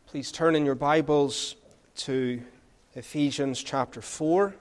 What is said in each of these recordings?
Please turn in your Bibles to Ephesians chapter 4.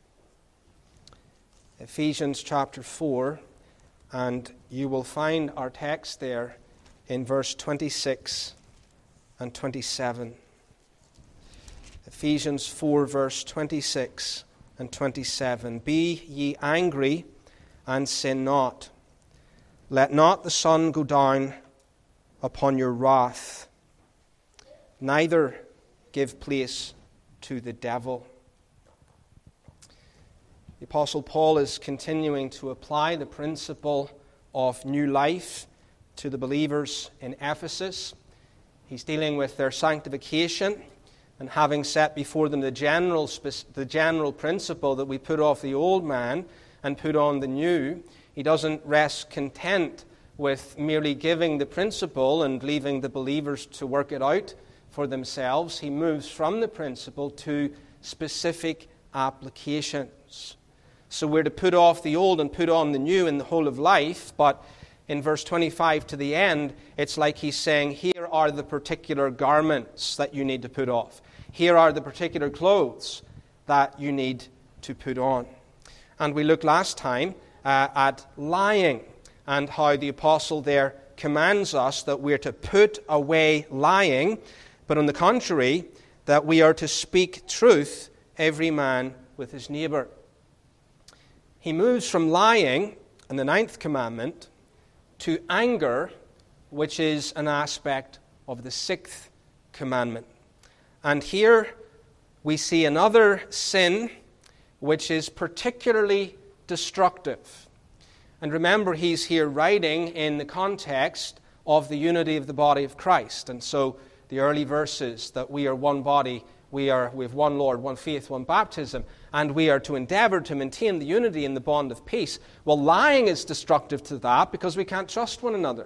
Ephesians chapter 4, and you will find our text there in verse 26 and 27. Ephesians 4, verse 26 and 27. Be ye angry, and sin not. Let not the sun go down upon your wrath, neither give place to the devil. The Apostle Paul is continuing to apply the principle of new life to the believers in Ephesus. He's dealing with their sanctification, and having set before them the general principle that we put off the old man and put on the new, he doesn't rest content with merely giving the principle and leaving the believers to work it out for themselves. He moves from the principle to specific applications. So we're to put off the old and put on the new in the whole of life, but in verse 25 to the end, it's like he's saying, here are the particular garments that you need to put off. Here are the particular clothes that you need to put on. And we looked last time at lying and how the apostle there commands us that we're to put away lying, but on the contrary, that we are to speak truth, every man with his neighbor. He moves from lying in the 9th commandment to anger, which is an aspect of the 6th commandment. And here we see another sin which is particularly destructive. And remember, he's here writing in the context of the unity of the body of Christ. And so the early verses that we are one body, we have one Lord, one faith, one baptism, and we are to endeavor to maintain the unity in the bond of peace. Well, lying is destructive to that because we can't trust one another.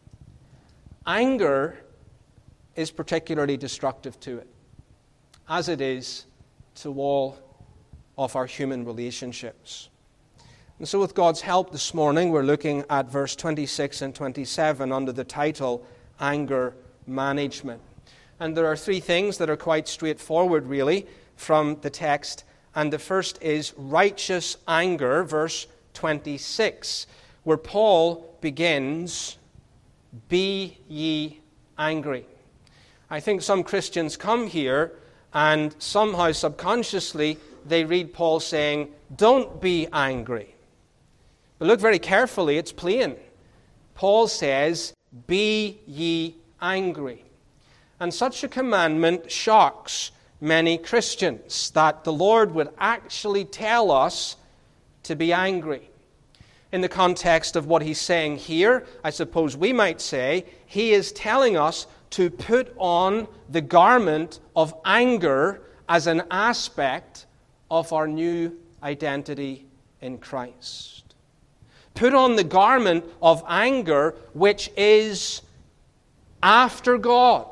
Anger is particularly destructive to it, as it is to all of our human relationships. And so with God's help this morning, we're looking at verse 26 and 27 under the title, Anger Management. And there are three things that are quite straightforward, really, from the text. And the first is righteous anger, verse 26, where Paul begins, be ye angry. I think some Christians come here and somehow subconsciously they read Paul saying, don't be angry. But look very carefully, it's plain. Paul says, be ye angry. And such a commandment shocks many Christians, that the Lord would actually tell us to be angry. In the context of what he's saying here, I suppose we might say, he is telling us to put on the garment of anger as an aspect of our new identity in Christ. Put on the garment of anger which is after God,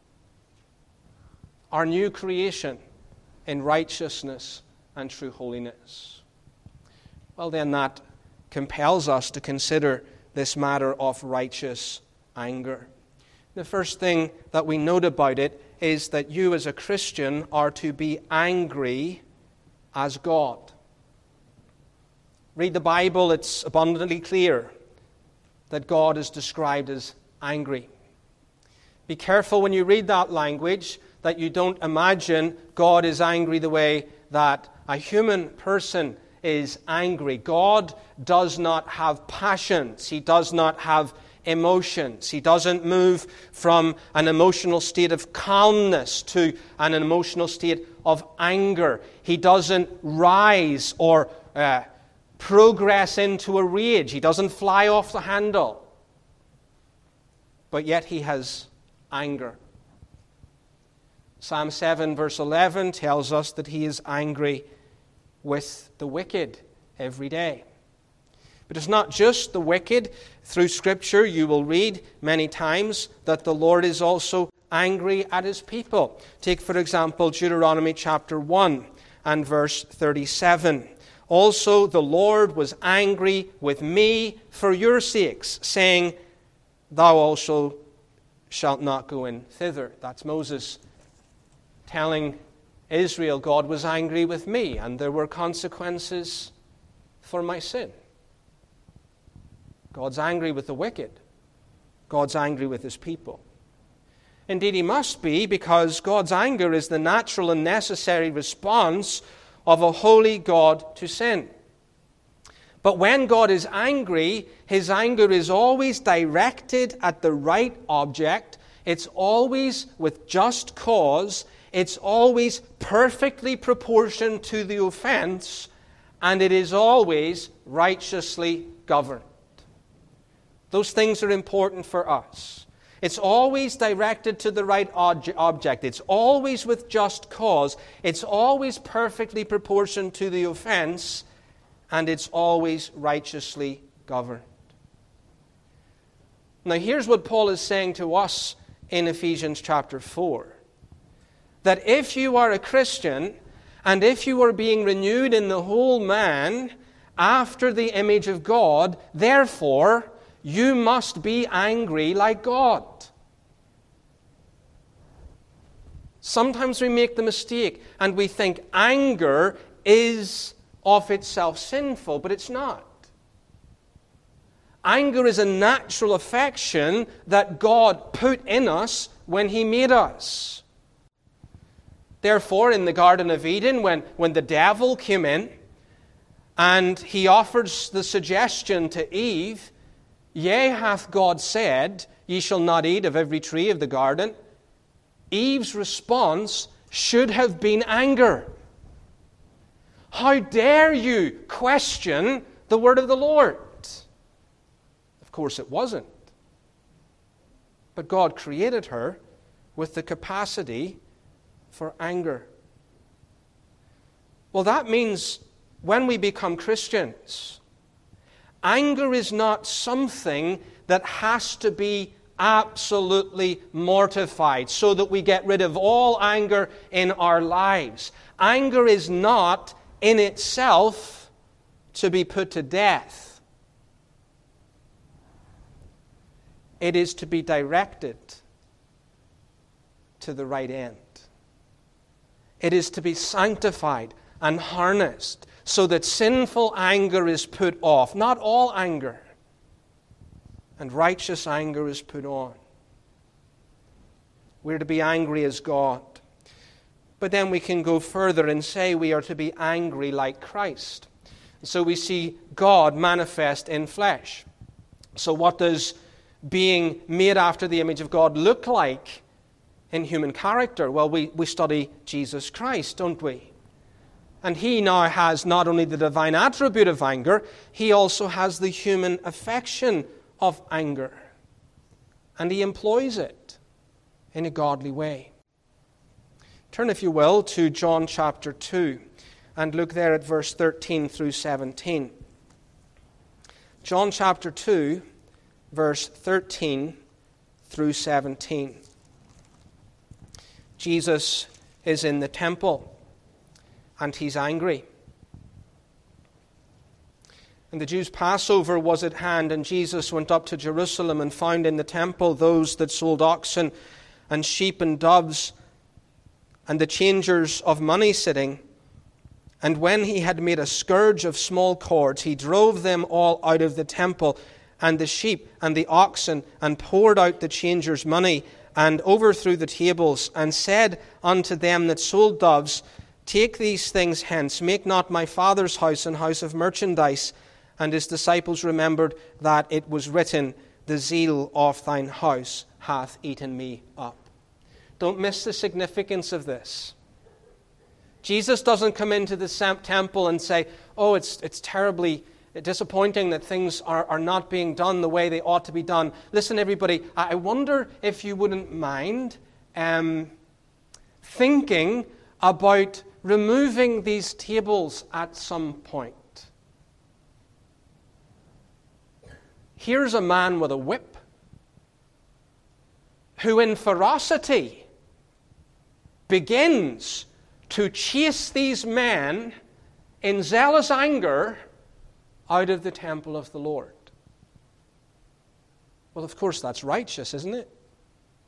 our new creation in righteousness and true holiness. Well, then that compels us to consider this matter of righteous anger. The first thing that we note about it is that you as a Christian are to be angry as God. Read the Bible, it's abundantly clear that God is described as angry. Be careful when you read that language that you don't imagine God is angry the way that a human person is angry. God does not have passions. He does not have emotions. He doesn't move from an emotional state of calmness to an emotional state of anger. He doesn't rise or progress into a rage. He doesn't fly off the handle. But yet he has anger. Psalm 7 verse 11 tells us that he is angry with the wicked every day. But it's not just the wicked. Through Scripture you will read many times that the Lord is also angry at his people. Take, for example, Deuteronomy chapter 1 and verse 37. Also the Lord was angry with me for your sakes, saying, thou also shalt not go in thither. That's Moses telling Israel, God was angry with me, and there were consequences for my sin. God's angry with the wicked. God's angry with his people. Indeed, he must be, because God's anger is the natural and necessary response of a holy God to sin. But when God is angry, his anger is always directed at the right object. It's always with just cause. It's always perfectly proportioned to the offense. And it is always righteously governed. Those things are important for us. It's always directed to the right object. It's always with just cause. It's always perfectly proportioned to the offense. And it's always righteously governed. Now here's what Paul is saying to us in Ephesians chapter 4. That if you are a Christian, and if you are being renewed in the whole man after the image of God, therefore you must be angry like God. Sometimes we make the mistake and we think anger is of itself sinful, but it's not. Anger is a natural affection that God put in us when he made us. Therefore, in the Garden of Eden, when the devil came in and he offers the suggestion to Eve, yea, hath God said, ye shall not eat of every tree of the garden, Eve's response should have been anger. How dare you question the word of the Lord? Of course it wasn't. But God created her with the capacity for anger. Well, that means when we become Christians, anger is not something that has to be absolutely mortified so that we get rid of all anger in our lives. Anger is not in itself to be put to death. It is to be directed to the right end. It is to be sanctified and harnessed so that sinful anger is put off. Not all anger. And righteous anger is put on. We're to be angry as God. But then we can go further and say we are to be angry like Christ. So we see God manifest in flesh. So what does being made after the image of God look like in human character? Well, we study Jesus Christ, don't we? And he now has not only the divine attribute of anger, he also has the human affection of anger. And he employs it in a godly way. Turn, if you will, to John chapter 2 and look there at verse 13 through 17. John chapter 2, verse 13 through 17. Jesus is in the temple and he's angry. And the Jews' Passover was at hand, and Jesus went up to Jerusalem and found in the temple those that sold oxen and sheep and doves and the changers of money sitting. And when he had made a scourge of small cords, he drove them all out of the temple, and the sheep and the oxen, and poured out the changers' money, and overthrew the tables, and said unto them that sold doves, Take these things hence, make not my Father's house an house of merchandise. And his disciples remembered that it was written, The zeal of thine house hath eaten me up. Don't miss the significance of this. Jesus doesn't come into the temple and say, oh, it's terribly disappointing that things are not being done the way they ought to be done. Listen, everybody, I wonder if you wouldn't mind thinking about removing these tables at some point. Here's a man with a whip who in ferocity begins to chase these men in zealous anger out of the temple of the Lord. Well, of course, that's righteous, isn't it?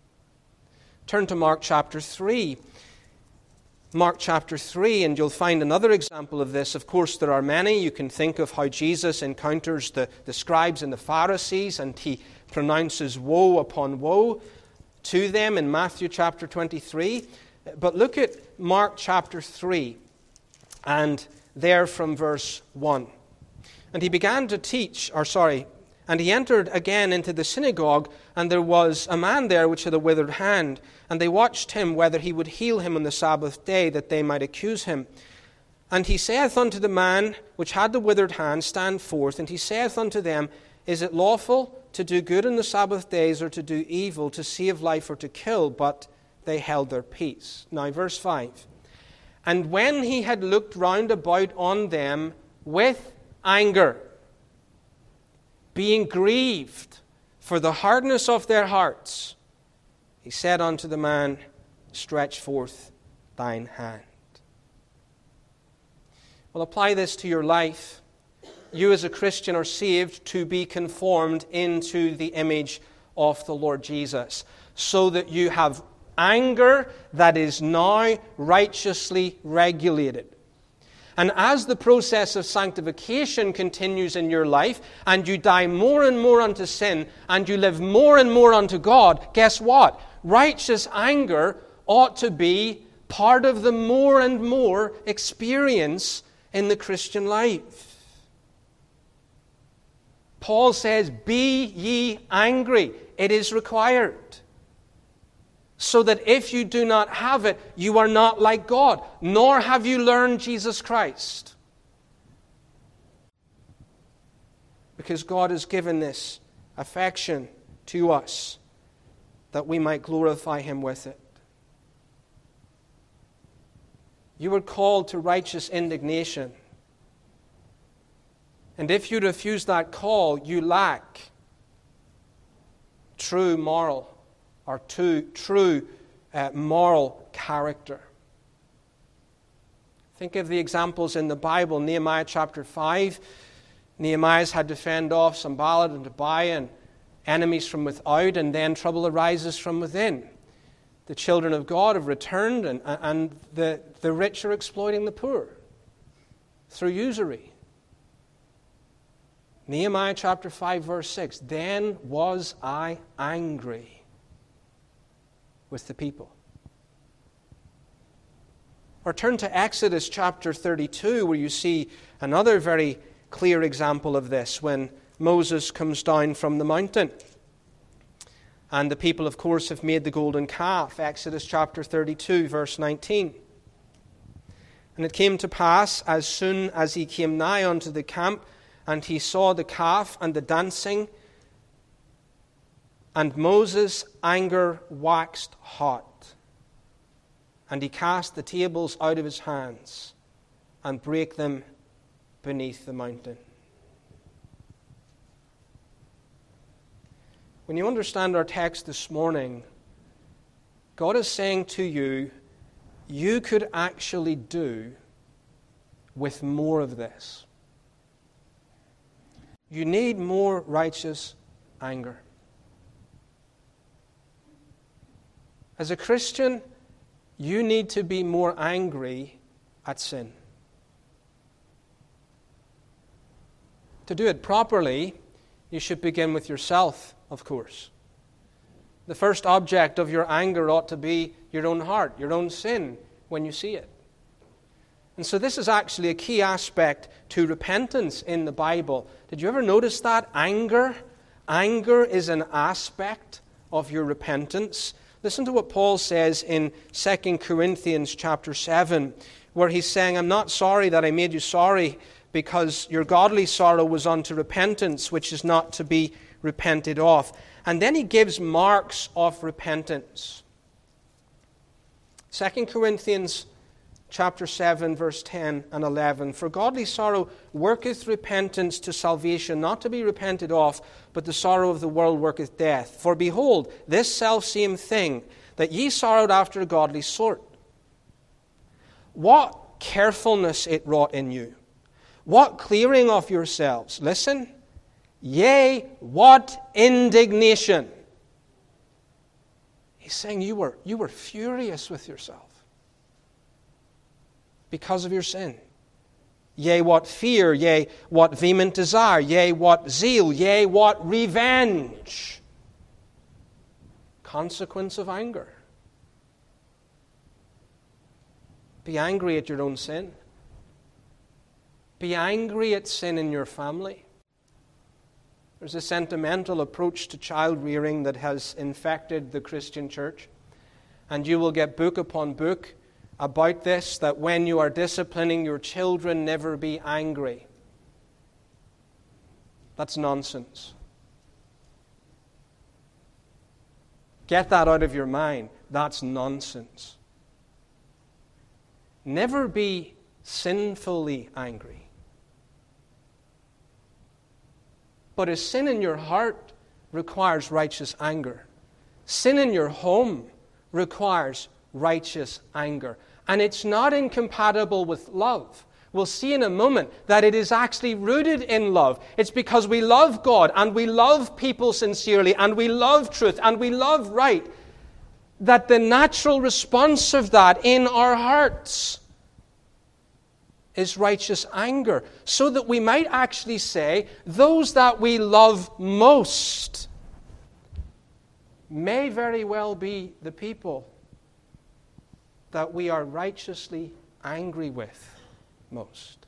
Turn to Mark chapter 3. Mark chapter 3, and you'll find another example of this. Of course, there are many. You can think of how Jesus encounters the scribes and the Pharisees, and he pronounces woe upon woe to them in Matthew chapter 23. But look at Mark chapter 3, and there from verse 1. And he began to teach, and he entered again into the synagogue, and there was a man there which had a withered hand. And they watched him whether he would heal him on the Sabbath day, that they might accuse him. And he saith unto the man which had the withered hand, Stand forth. And he saith unto them, Is it lawful to do good in the Sabbath days, or to do evil, to save life, or to kill? But they held their peace. Now, verse 5. And when he had looked round about on them with anger, being grieved for the hardness of their hearts, he said unto the man, Stretch forth thine hand. Well, apply this to your life. You as a Christian are saved to be conformed into the image of the Lord Jesus, so that you have anger that is now righteously regulated. And as the process of sanctification continues in your life, and you die more and more unto sin, and you live more and more unto God, guess what? Righteous anger ought to be part of the more and more experience in the Christian life. Paul says, Be ye angry. It is required. So that if you do not have it, you are not like God, nor have you learned Jesus Christ. Because God has given this affection to us, that we might glorify Him with it. You were called to righteous indignation. And if you refuse that call, you lack true moral character. Think of the examples in the Bible. Nehemiah chapter 5. Nehemiah's had to fend off Sanballat and Tobiah and enemies from without, and then trouble arises from within. The children of God have returned, and the rich are exploiting the poor through usury. Nehemiah chapter 5 verse 6. Then was I angry with the people. Or turn to Exodus chapter 32, where you see another very clear example of this, when Moses comes down from the mountain. And the people, of course, have made the golden calf. Exodus chapter 32, verse 19. And it came to pass, as soon as he came nigh unto the camp, and he saw the calf and the dancing, and Moses' anger waxed hot, and he cast the tables out of his hands, and brake them beneath the mountain. When you understand our text this morning, God is saying to you, you could actually do with more of this. You need more righteous anger. As a Christian, you need to be more angry at sin. To do it properly, you should begin with yourself, of course. The first object of your anger ought to be your own heart, your own sin, when you see it. And so this is actually a key aspect to repentance in the Bible. Did you ever notice that? Anger is an aspect of your repentance. Listen to what Paul says in 2 Corinthians chapter 7, where he's saying, I'm not sorry that I made you sorry, because your godly sorrow was unto repentance, which is not to be repented of. And then he gives marks of repentance. 2 Corinthians chapter 7, verse 10 and 11. For godly sorrow worketh repentance to salvation, not to be repented of, but the sorrow of the world worketh death. For behold, this selfsame thing, that ye sorrowed after a godly sort. What carefulness it wrought in you! What clearing of yourselves! Listen. Yea, what indignation! He's saying you were furious with yourself because of your sin. Yea, what fear, yea, what vehement desire, yea, what zeal, yea, what revenge. Consequence of anger. Be angry at your own sin. Be angry at sin in your family. There's a sentimental approach to child rearing that has infected the Christian church. And you will get book upon book about this, that when you are disciplining your children, never be angry. That's nonsense. Get that out of your mind. That's nonsense. Never be sinfully angry. But a sin in your heart requires righteous anger. Sin in your home requires righteous anger. And it's not incompatible with love. We'll see in a moment that it is actually rooted in love. It's because we love God and we love people sincerely and we love truth and we love right, that the natural response of that in our hearts is righteous anger. So that we might actually say, those that we love most may very well be the people that we are righteously angry with most.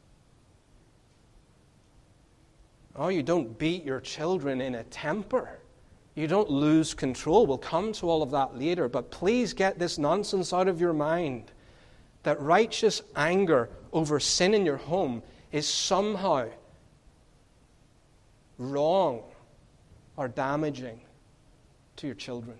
Oh, you don't beat your children in a temper. You don't lose control. We'll come to all of that later. But please get this nonsense out of your mind, that righteous anger over sin in your home is somehow wrong or damaging to your children.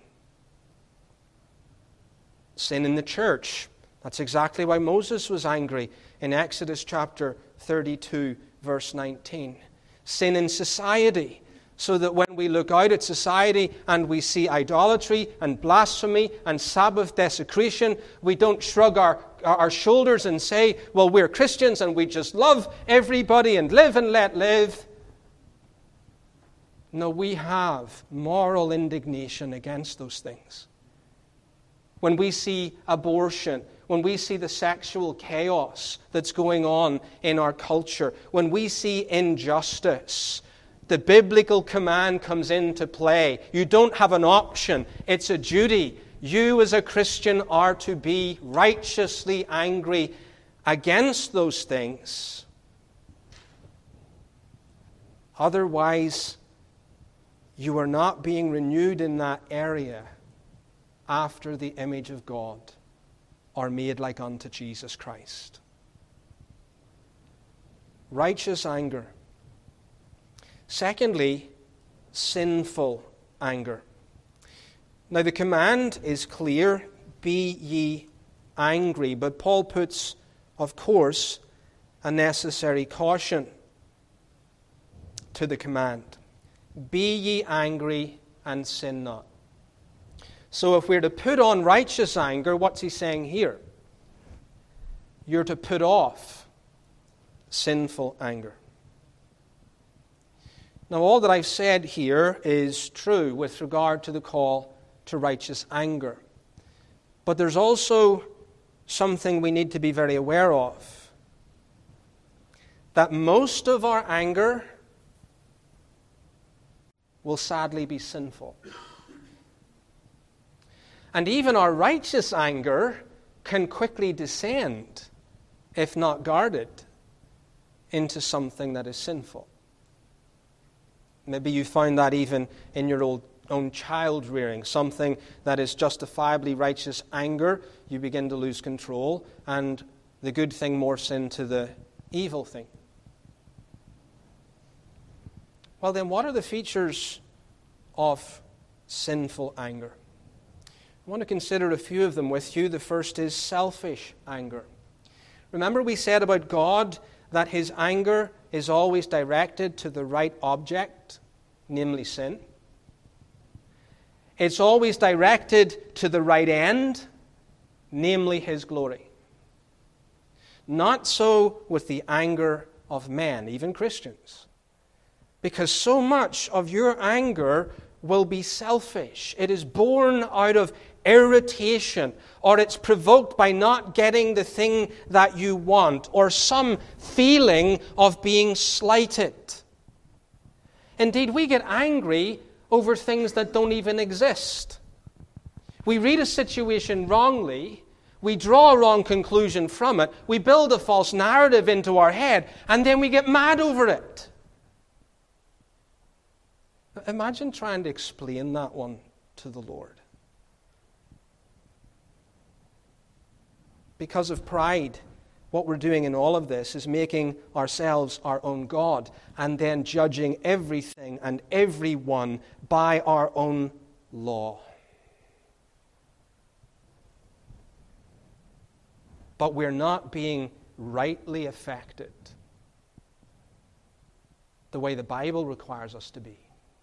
Sin in the church. That's exactly why Moses was angry in Exodus chapter 32, verse 19. Sin in society. So that when we look out at society and we see idolatry and blasphemy and Sabbath desecration, we don't shrug our shoulders and say, well, we're Christians and we just love everybody and live and let live. No, we have moral indignation against those things. When we see abortion, when we see the sexual chaos that's going on in our culture, when we see injustice, the biblical command comes into play. You don't have an option. It's a duty. You as a Christian are to be righteously angry against those things. Otherwise, you are not being renewed in that area after the image of God, or made like unto Jesus Christ. Righteous anger. Secondly, sinful anger. Now the command is clear, be ye angry, but Paul puts, of course, a necessary caution to the command. Be ye angry and sin not. So if we're to put on righteous anger, what's he saying here? You're to put off sinful anger. Now, all that I've said here is true with regard to the call to righteous anger. But there's also something we need to be very aware of. That most of our anger will sadly be sinful. And even our righteous anger can quickly descend, if not guarded, into something that is sinful. Maybe you find that even in your own child rearing. Something that is justifiably righteous anger, you begin to lose control, and the good thing morphs into the evil thing. Well then, what are the features of sinful anger? I want to consider a few of them with you. The first is selfish anger. Remember we said about God that his anger is always directed to the right object, namely sin. It's always directed to the right end, namely his glory. Not so with the anger of men, even Christians. Because so much of your anger will be selfish. It is born out of irritation, or it's provoked by not getting the thing that you want, or some feeling of being slighted. Indeed, we get angry over things that don't even exist. We read a situation wrongly, we draw a wrong conclusion from it, we build a false narrative into our head, and then we get mad over it. Imagine trying to explain that one to the Lord. Because of pride, what we're doing in all of this is making ourselves our own God and then judging everything and everyone by our own law. But we're not being rightly affected the way the Bible requires us to be.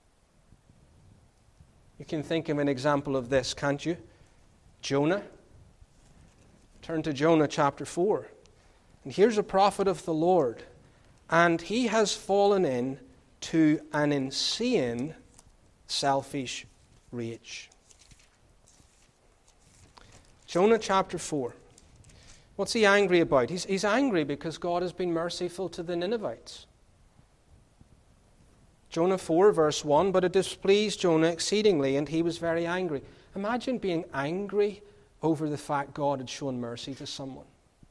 You can think of an example of this, can't you? Jonah. Turn to Jonah chapter 4. And here's a prophet of the Lord. And he has fallen into an insane, selfish rage. Jonah chapter 4. What's he angry about? He's angry because God has been merciful to the Ninevites. Jonah 4, verse 1, but it displeased Jonah exceedingly, and he was very angry. Imagine being angry over the fact God had shown mercy to someone.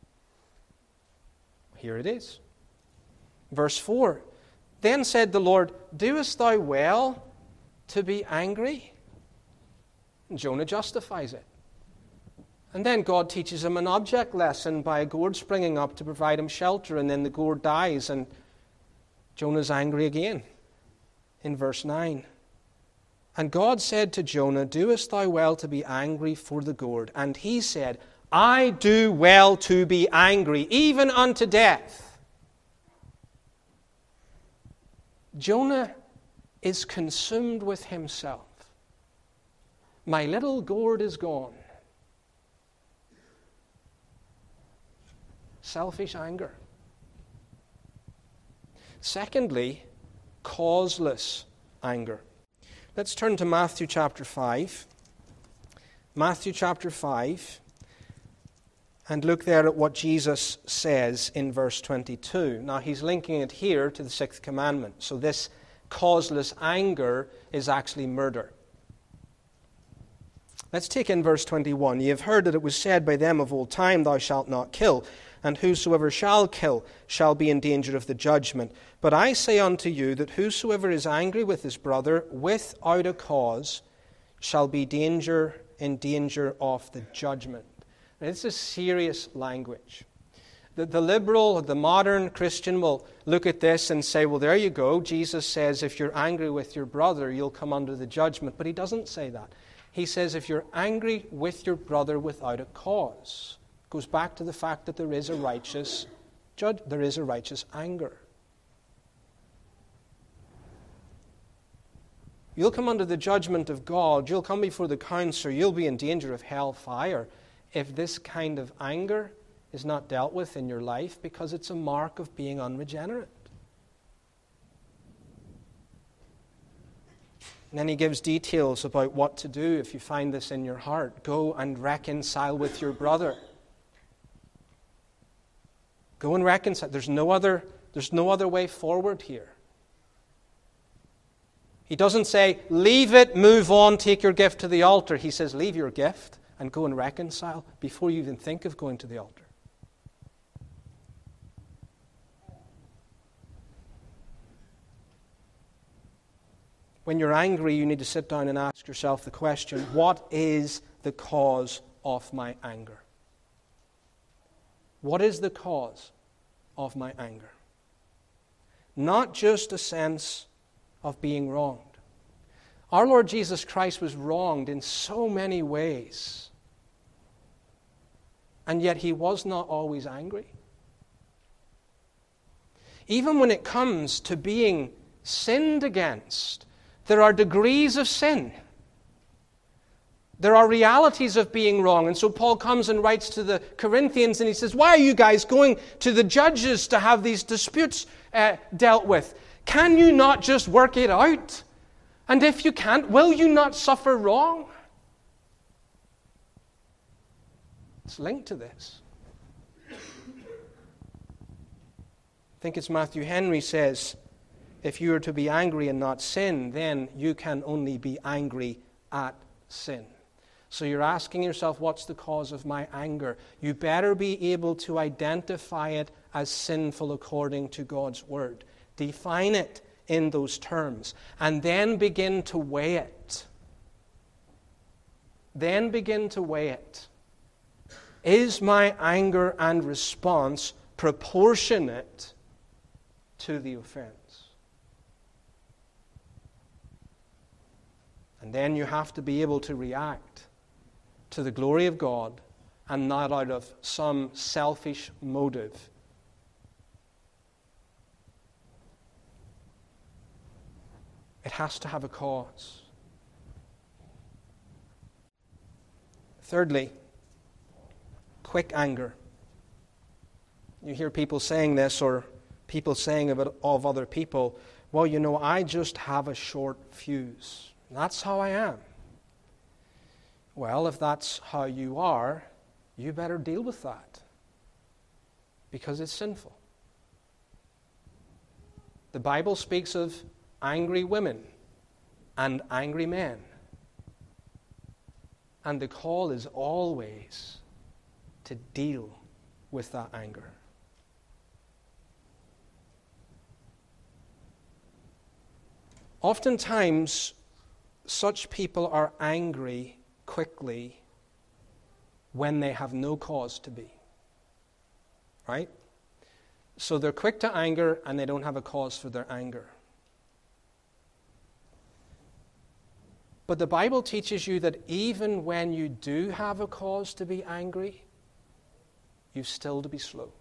Here it is. Verse 4, then said the Lord, doest thou well to be angry? And Jonah justifies it. And then God teaches him an object lesson by a gourd springing up to provide him shelter, and then the gourd dies, and Jonah's angry again. In verse 9, and God said to Jonah, doest thou well to be angry for the gourd? And he said, I do well to be angry, even unto death. Jonah is consumed with himself. My little gourd is gone. Selfish anger. Secondly, causeless anger. Let's turn to Matthew chapter 5. Matthew chapter 5. And look there at what Jesus says in verse 22. Now he's linking it here to the sixth commandment. So this causeless anger is actually murder. Let's take in verse 21. Ye have heard that it was said by them of old time, thou shalt not kill. And whosoever shall kill shall be in danger of the judgment. But I say unto you that whosoever is angry with his brother without a cause shall be in danger of the judgment. Now, this is serious language. The liberal, the modern Christian will look at this and say, well, there you go. Jesus says if you're angry with your brother, you'll come under the judgment. But he doesn't say that. He says if you're angry with your brother without a cause. Goes back to the fact that there is a righteous anger. You'll come under the judgment of God. You'll come before the council. You'll be in danger of hell fire if this kind of anger is not dealt with in your life, because it's a mark of being unregenerate. And then he gives details about what to do if you find this in your heart. Go and reconcile with your brother. Go and reconcile. There's no other way forward here. He doesn't say, leave it, move on, take your gift to the altar. He says, leave your gift and go and reconcile before you even think of going to the altar. When you're angry, you need to sit down and ask yourself the question, what is the cause of my anger? What is the cause of my anger? Not just a sense of being wronged. Our Lord Jesus Christ was wronged in so many ways, and yet he was not always angry. Even when it comes to being sinned against, there are degrees of sin. There are realities of being wrong. And so Paul comes and writes to the Corinthians and he says, why are you guys going to the judges to have these disputes dealt with? Can you not just work it out? And if you can't, will you not suffer wrong? It's linked to this. I think it's Matthew Henry says, if you are to be angry and not sin, then you can only be angry at sin. So you're asking yourself, what's the cause of my anger? You better be able to identify it as sinful according to God's word. Define it in those terms. And then begin to weigh it. Then begin to weigh it. Is my anger and response proportionate to the offense? And then you have to be able to react to the glory of God and not out of some selfish motive. It has to have a cause. Thirdly, quick anger. You hear people saying this, or people saying of other people, well, you know, I just have a short fuse. That's how I am. Well, if that's how you are, you better deal with that, because it's sinful. The Bible speaks of angry women and angry men. And the call is always to deal with that anger. Oftentimes, such people are angry quickly when they have no cause to be. Right? So they're quick to anger and they don't have a cause for their anger. But the Bible teaches you that even when you do have a cause to be angry, you've still to be slow.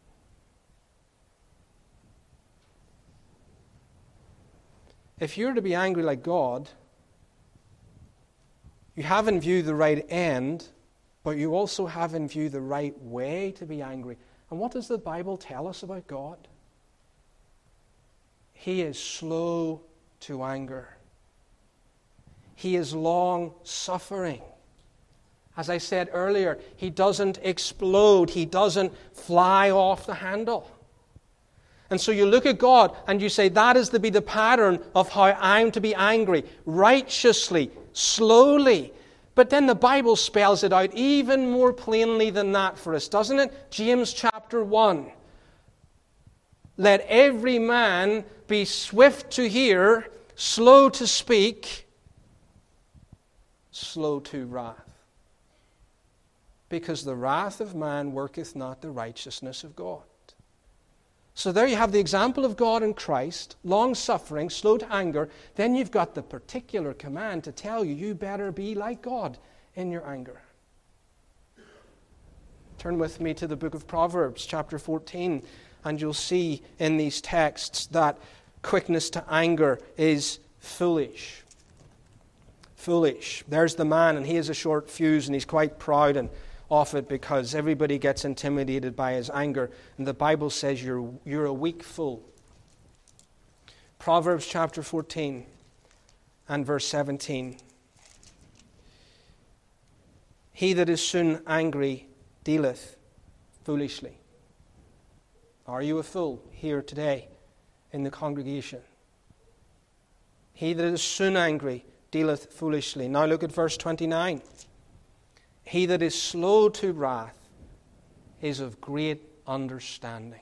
If you're to be angry like God, you have in view the right end, but you also have in view the right way to be angry. And what does the Bible tell us about God? He is slow to anger. He is long-suffering. As I said earlier, He doesn't explode. He doesn't fly off the handle. And so you look at God and you say, that is to be the pattern of how I'm to be angry. Righteously, slowly. But then the Bible spells it out even more plainly than that for us, doesn't it? James chapter 1. Let every man be swift to hear, slow to speak, slow to wrath. Because the wrath of man worketh not the righteousness of God. So there you have the example of God in Christ, long-suffering, slow to anger. Then you've got the particular command to tell you, you better be like God in your anger. Turn with me to the book of Proverbs, chapter 14, and you'll see in these texts that quickness to anger is foolish. Foolish. There's the man, and he has a short fuse, and he's quite proud and of it because everybody gets intimidated by his anger. And the Bible says you're a weak fool. Proverbs chapter 14 and verse 17. He that is soon angry dealeth foolishly. Are you a fool here today in the congregation? He that is soon angry dealeth foolishly. Now look at verse 29. He that is slow to wrath is of great understanding.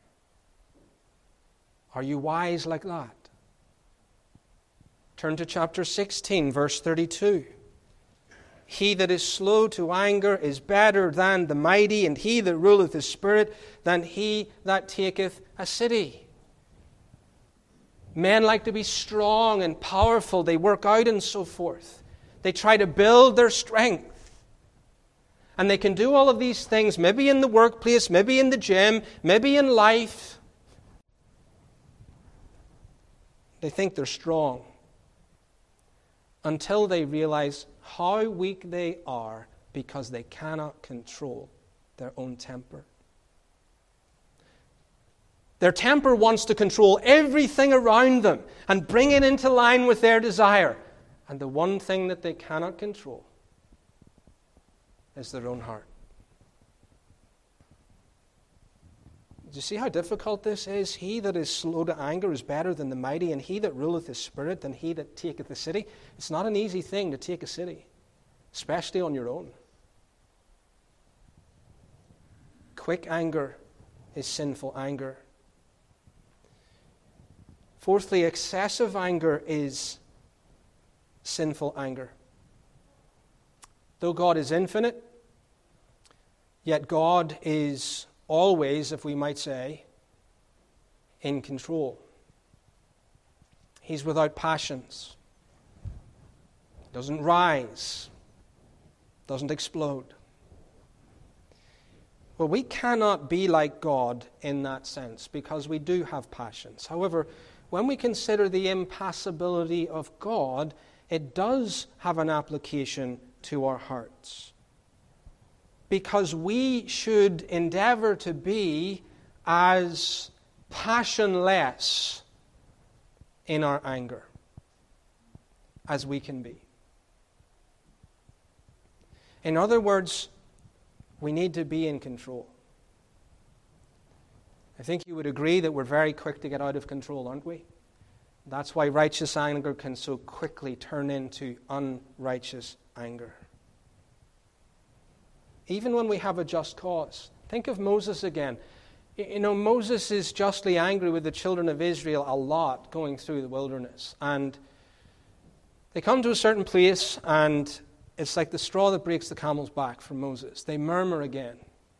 Are you wise like that? Turn to chapter 16, verse 32. He that is slow to anger is better than the mighty, and he that ruleth his spirit than he that taketh a city. Men like to be strong and powerful. They work out and so forth. They try to build their strength. And they can do all of these things, maybe in the workplace, maybe in the gym, maybe in life. They think they're strong until they realize how weak they are because they cannot control their own temper. Their temper wants to control everything around them and bring it into line with their desire. And the one thing that they cannot control is their own heart. Do you see how difficult this is? He that is slow to anger is better than the mighty, and he that ruleth his spirit than he that taketh the city. It's not an easy thing to take a city, especially on your own. Quick anger is sinful anger. Fourthly, excessive anger is sinful anger. Though God is infinite, yet God is always, if we might say, in control. He's without passions. Doesn't rise. Doesn't explode. Well, we cannot be like God in that sense because we do have passions. However, when we consider the impassibility of God, it does have an application to our hearts. Because we should endeavor to be as passionless in our anger as we can be. In other words, we need to be in control. I think you would agree that we're very quick to get out of control, aren't we? That's why righteous anger can so quickly turn into unrighteous anger. Even when we have a just cause. Think of Moses again. You know, Moses is justly angry with the children of Israel a lot going through the wilderness. And they come to a certain place, and it's like the straw that breaks the camel's back for Moses. They murmur again.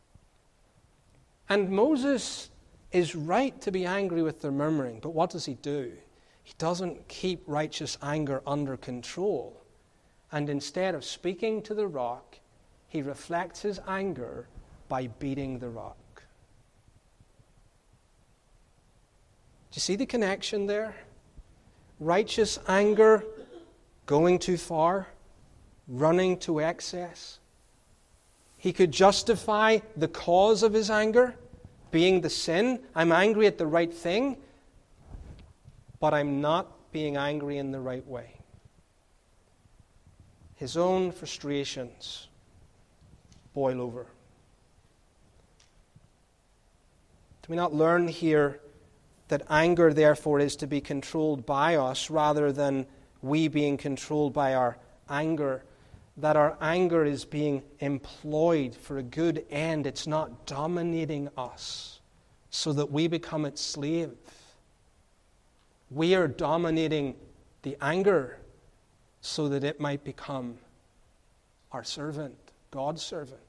And Moses is right to be angry with their murmuring, but what does he do? He doesn't keep righteous anger under control. And instead of speaking to the rock, he reflects his anger by beating the rock. Do you see the connection there? Righteous anger going too far, running to excess. He could justify the cause of his anger, being the sin. I'm angry at the right thing, but I'm not being angry in the right way. His own frustrations boil over. Do we not learn here that anger, therefore, is to be controlled by us rather than we being controlled by our anger? That our anger is being employed for a good end. It's not dominating us so that we become its slave. We are dominating the anger so that it might become our servant, God's servant.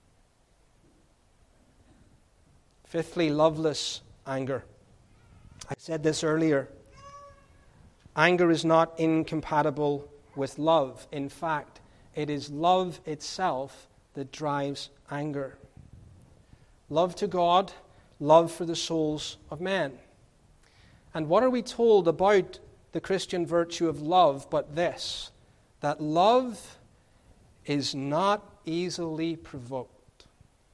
Fifthly, loveless anger. I said this earlier. Anger is not incompatible with love. In fact, it is love itself that drives anger. Love to God, love for the souls of men. And what are we told about the Christian virtue of love but this? That love is not easily provoked.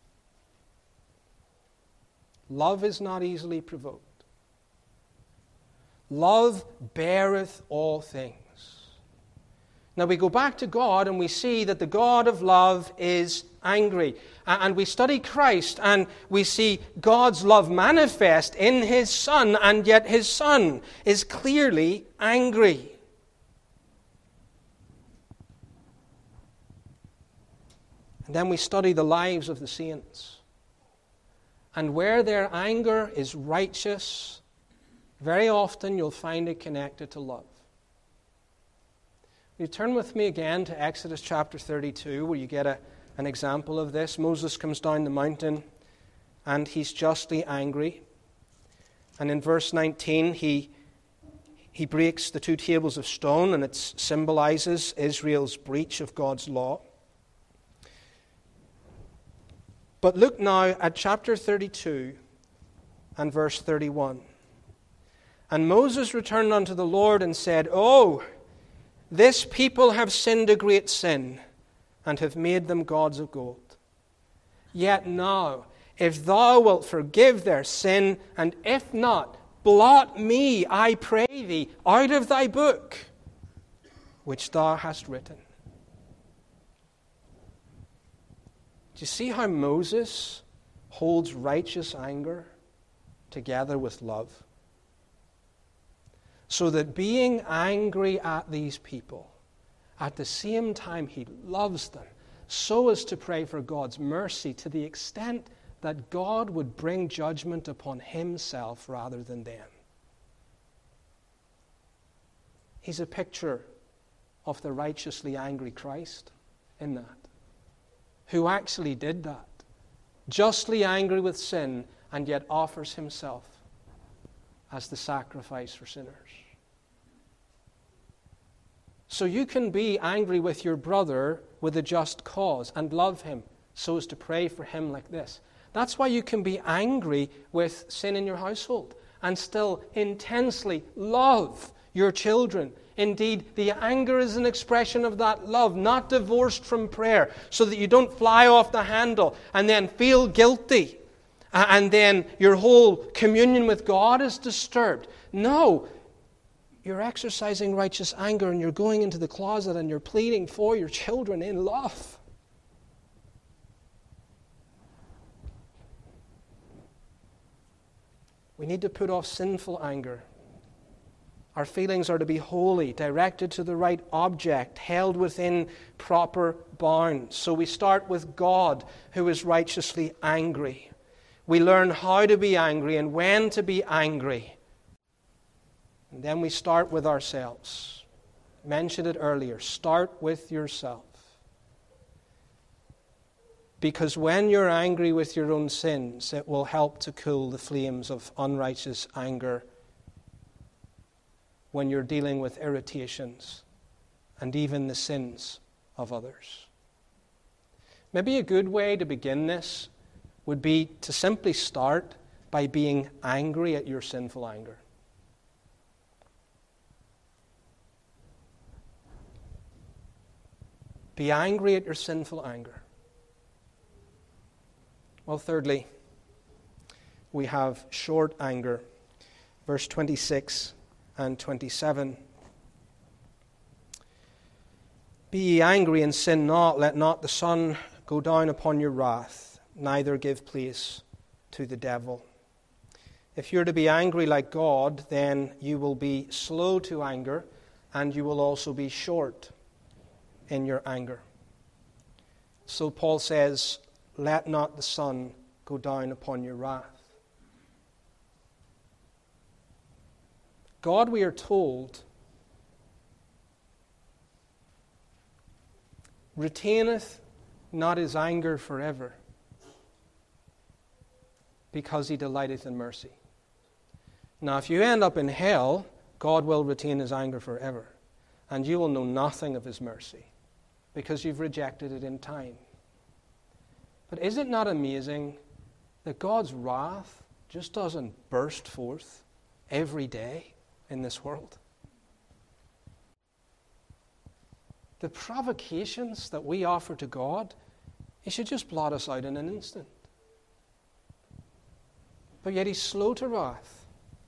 Love is not easily provoked. Love beareth all things. Now we go back to God and we see that the God of love is angry. And we study Christ and we see God's love manifest in His Son, and yet His Son is clearly angry. And then we study the lives of the saints. And where their anger is righteous, very often you'll find it connected to love. You turn with me again to Exodus chapter 32, where you get an example of this. Moses comes down the mountain, and he's justly angry. And in verse 19, he breaks the two tables of stone, and it symbolizes Israel's breach of God's law. But look now at chapter 32 and verse 31. And Moses returned unto the Lord and said, Oh, this people have sinned a great sin, and have made them gods of gold. Yet now, if thou wilt forgive their sin, and if not, blot me, I pray thee, out of thy book, which thou hast written. Do you see how Moses holds righteous anger together with love. So that being angry at these people, at the same time he loves them, so as to pray for God's mercy to the extent that God would bring judgment upon himself rather than them. He's a picture of the righteously angry Christ in that, who actually did that, justly angry with sin, and yet offers himself as the sacrifice for sinners. So you can be angry with your brother with a just cause and love him so as to pray for him like this. That's why you can be angry with sin in your household and still intensely love your children. Indeed, the anger is an expression of that love, not divorced from prayer, so that you don't fly off the handle and then feel guilty and then your whole communion with God is disturbed. No, you're exercising righteous anger and you're going into the closet and you're pleading for your children in love. We need to put off sinful anger. Our feelings are to be holy, directed to the right object, held within proper bounds. So we start with God, who is righteously angry. We learn how to be angry and when to be angry. And then we start with ourselves. I mentioned it earlier. Start with yourself. Because when you're angry with your own sins, it will help to cool the flames of unrighteous anger when you're dealing with irritations and even the sins of others. Maybe a good way to begin this would be to simply start by being angry at your sinful anger. Be angry at your sinful anger. Well, thirdly, we have short anger. Verse 26 and 27. Be ye angry and sin not, let not the sun go down upon your wrath, neither give place to the devil. If you're to be angry like God, then you will be slow to anger, and you will also be short in your anger. So Paul says, let not the sun go down upon your wrath. God, we are told, retaineth not his anger forever, because he delighteth in mercy. Now, if you end up in hell, God will retain his anger forever, and you will know nothing of his mercy, because you've rejected it in time. But is it not amazing that God's wrath just doesn't burst forth every day in this world? The provocations that we offer to God, he should just blot us out in an instant. But yet he's slow to wrath,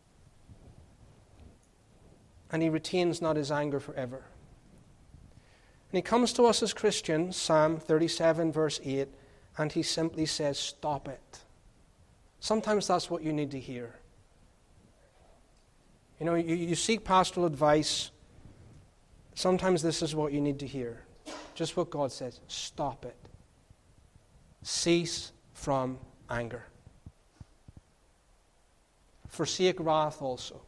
and he retains not his anger forever. And he comes to us as Christians, Psalm 37 verse 8, and he simply says, stop it. Sometimes that's what you need to hear. You know, you seek pastoral advice. Sometimes this is what you need to hear. Just what God says. Stop it. Cease from anger. Forsake wrath also.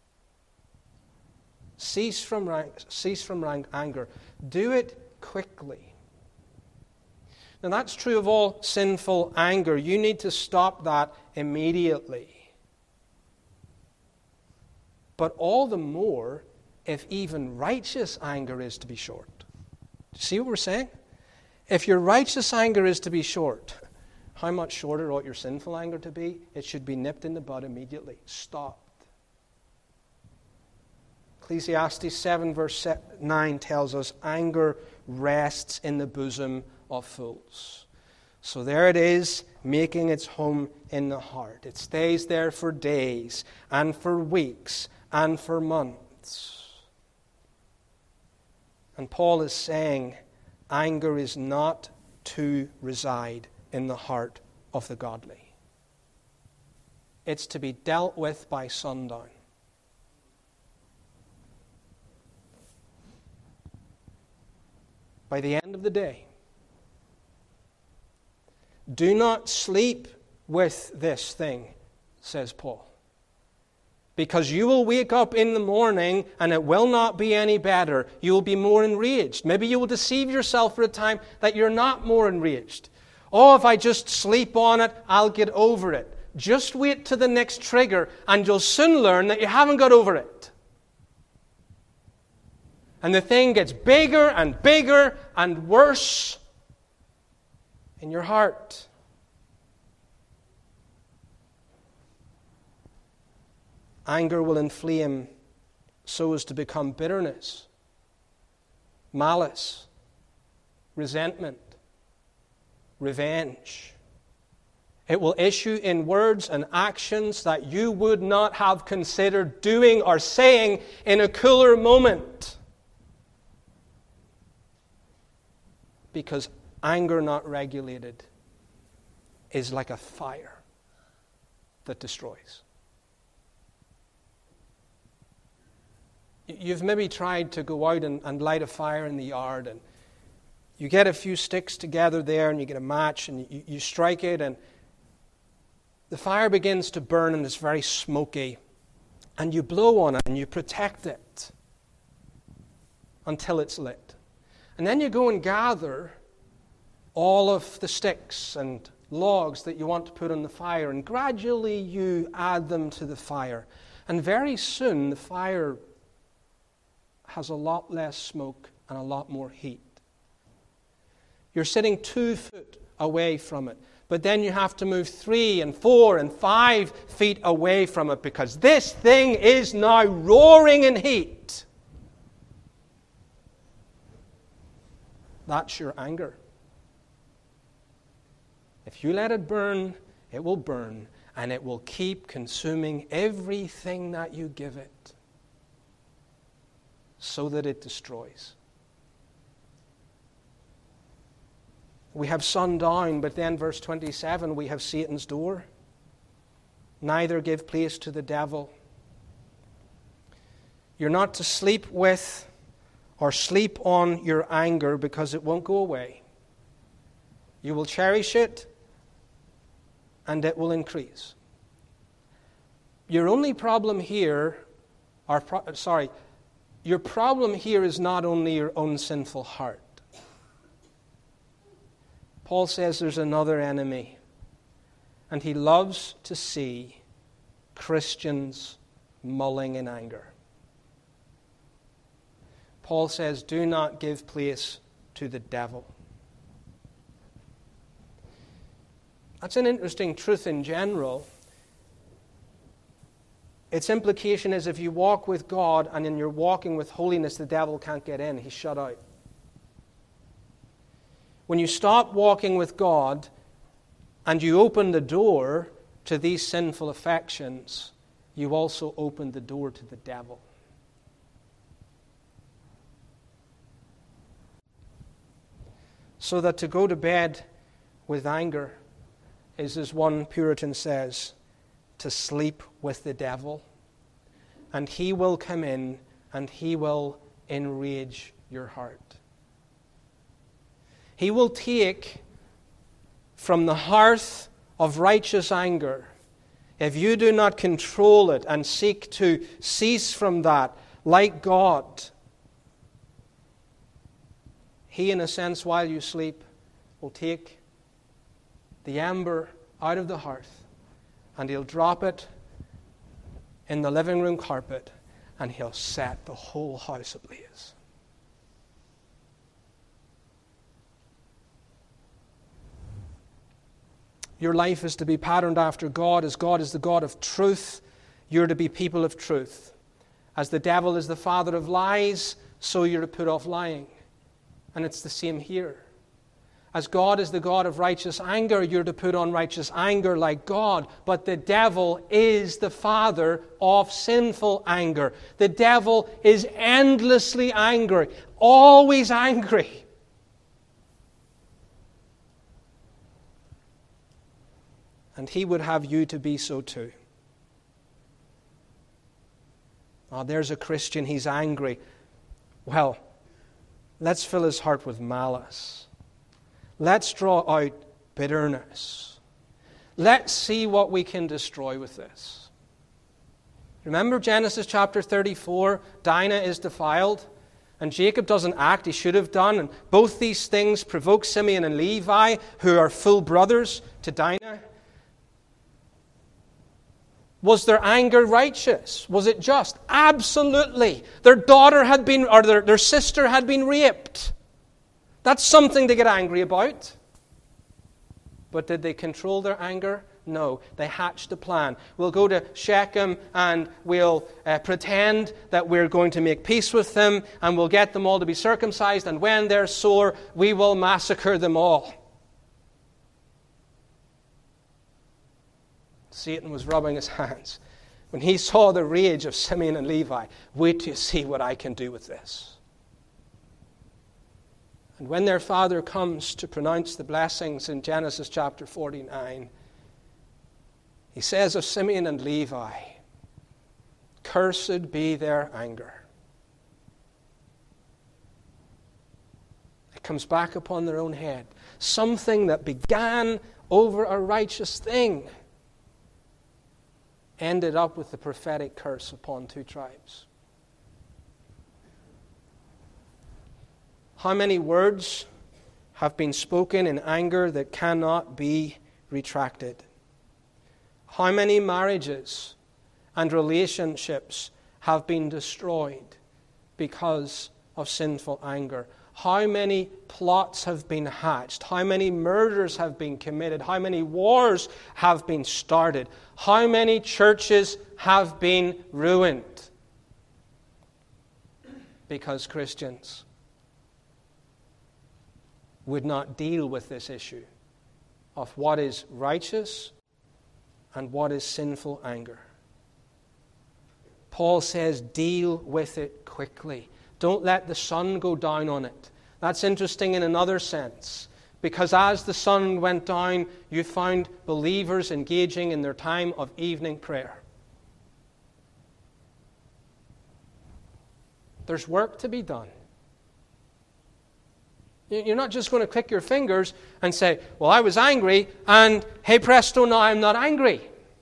Cease from anger. Do it quickly. Now that's true of all sinful anger. You need to stop that immediately. But all the more if even righteous anger is to be short. Do you see what we're saying? If your righteous anger is to be short, how much shorter ought your sinful anger to be? It should be nipped in the bud immediately. Stopped. Ecclesiastes 7 verse 9 tells us, anger rests in the bosom of fools. So there it is, making its home in the heart. It stays there for days and for weeks and for months. And Paul is saying, anger is not to reside in the heart of the godly. It's to be dealt with by sundown. By the end of the day. Do not sleep with this thing, says Paul. Because you will wake up in the morning and it will not be any better. You will be more enraged. Maybe you will deceive yourself for a time that you're not more enraged. Oh, if I just sleep on it, I'll get over it. Just wait to the next trigger and you'll soon learn that you haven't got over it. And the thing gets bigger and worse in your heart. Anger will inflame so as to become bitterness, malice, resentment, revenge. It will issue in words and actions that you would not have considered doing or saying in a cooler moment. Because anger not regulated is like a fire that destroys. You've maybe tried to go out and light a fire in the yard, and you get a few sticks together there and you get a match and you strike it, and the fire begins to burn and it's very smoky, and you blow on it and you protect it until it's lit. And then you go and gather all of the sticks and logs that you want to put on the fire, and gradually you add them to the fire. And very soon the fire has a lot less smoke and a lot more heat. You're sitting 2 feet away from it, but then you have to move 3 and 4 and 5 feet away from it because this thing is now roaring in heat. That's your anger. If you let it burn, it will burn, and it will keep consuming everything that you give it so that it destroys. We have sundown, but then verse 27, we have Satan's door. Neither give place to the devil. You're not to sleep with or sleep on your anger because it won't go away. You will cherish it and it will increase. Your only problem here, your problem here is not only your own sinful heart. Paul says there's another enemy, and he loves to see Christians mulling in anger. Paul says, do not give place to the devil. That's an interesting truth in general. Its implication is if you walk with God and in your walking with holiness, the devil can't get in. He's shut out. When you stop walking with God and you open the door to these sinful affections, you also open the door to the devil. So that to go to bed with anger is, as one Puritan says, to sleep with the devil, and he will come in and he will enrage your heart. He will take from the hearth of righteous anger, if you do not control it and seek to cease from that like God, he, in a sense, while you sleep, will take the ember out of the hearth and he'll drop it in the living room carpet and he'll set the whole house ablaze. Your life is to be patterned after God. As God is the God of truth, you're to be people of truth. As the devil is the father of lies, so you're to put off lying. And it's the same here. As God is the God of righteous anger, you're to put on righteous anger like God. But the devil is the father of sinful anger. The devil is endlessly angry, always angry. And he would have you to be so too. Oh, there's a Christian, he's angry. Well, let's fill his heart with malice. Let's draw out bitterness. Let's see what we can destroy with this. Remember Genesis chapter 34? Dinah is defiled, and Jacob doesn't act. He should have done. And both these things provoke Simeon and Levi, who are full brothers to Dinah. Was their anger righteous? Was it just? Absolutely. Their daughter had been, or their sister had been raped. That's something to get angry about. But did they control their anger? No. They hatched a plan. We'll go to Shechem and we'll pretend that we're going to make peace with them, and we'll get them all to be circumcised, and when they're sore, we will massacre them all. Satan was rubbing his hands when he saw the rage of Simeon and Levi. Wait till you see what I can do with this. And when their father comes to pronounce the blessings in Genesis chapter 49, he says of Simeon and Levi, cursed be their anger. It comes back upon their own head. Something that began over a righteous thing ended up with the prophetic curse upon two tribes. How many words have been spoken in anger that cannot be retracted? How many marriages and relationships have been destroyed because of sinful anger? How many plots have been hatched? How many murders have been committed? How many wars have been started? How many churches have been ruined? Because Christians would not deal with this issue of what is righteous and what is sinful anger. Paul says, deal with it quickly. Don't let the sun go down on it. That's interesting in another sense, because as the sun went down, you found believers engaging in their time of evening prayer. There's work to be done. You're not just going to click your fingers and say, well, I was angry, and hey presto, now I'm not angry.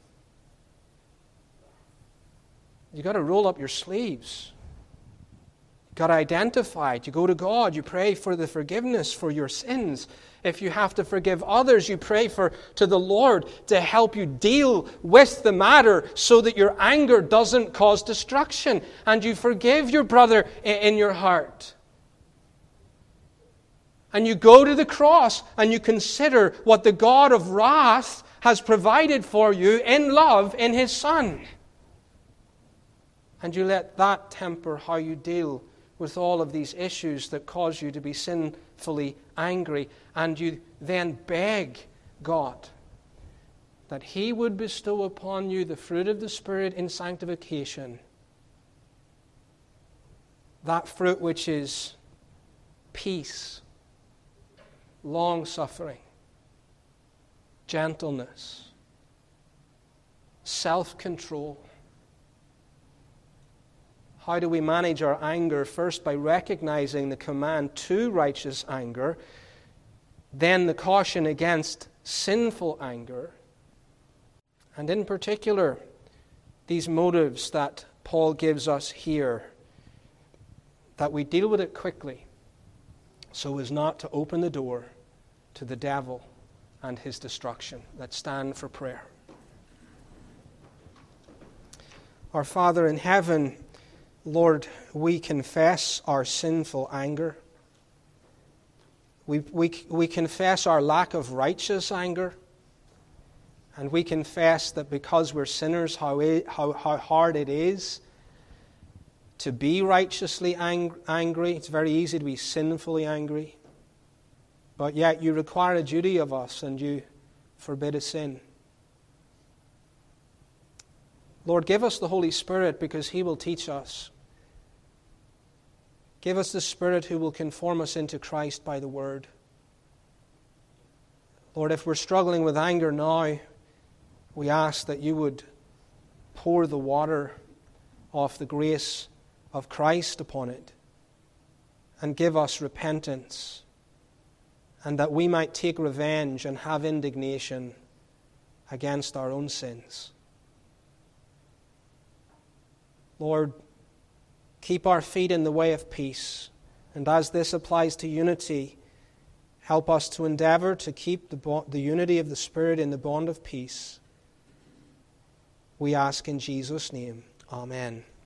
You've got to roll up your sleeves. You've got to identify it. You go to God. You pray for the forgiveness for your sins. If you have to forgive others, you pray to the Lord to help you deal with the matter so that your anger doesn't cause destruction. And you forgive your brother in your heart. And you go to the cross and you consider what the God of wrath has provided for you in love in His Son. And you let that temper how you deal with all of these issues that cause you to be sinfully angry. And you then beg God that He would bestow upon you the fruit of the Spirit in sanctification. That fruit which is peace, long-suffering, gentleness, self-control. How do we manage our anger? First, by recognizing the command to righteous anger, then the caution against sinful anger, and in particular, these motives that Paul gives us here, that we deal with it quickly so as not to open the door to the devil and his destruction. Let's stand for prayer. Our Father in heaven, Lord, we confess our sinful anger. We confess our lack of righteous anger. And we confess that because we're sinners, how hard it is to be righteously angry. It's very easy to be sinfully angry. But yet you require a duty of us and you forbid a sin. Lord, give us the Holy Spirit because He will teach us. Give us the Spirit who will conform us into Christ by the Word. Lord, if we're struggling with anger now, we ask that you would pour the water of the grace of Christ upon it, and give us repentance, and that we might take revenge and have indignation against our own sins. Lord, keep our feet in the way of peace, and as this applies to unity, help us to endeavor to keep the unity of the Spirit in the bond of peace. We ask in Jesus' name. Amen.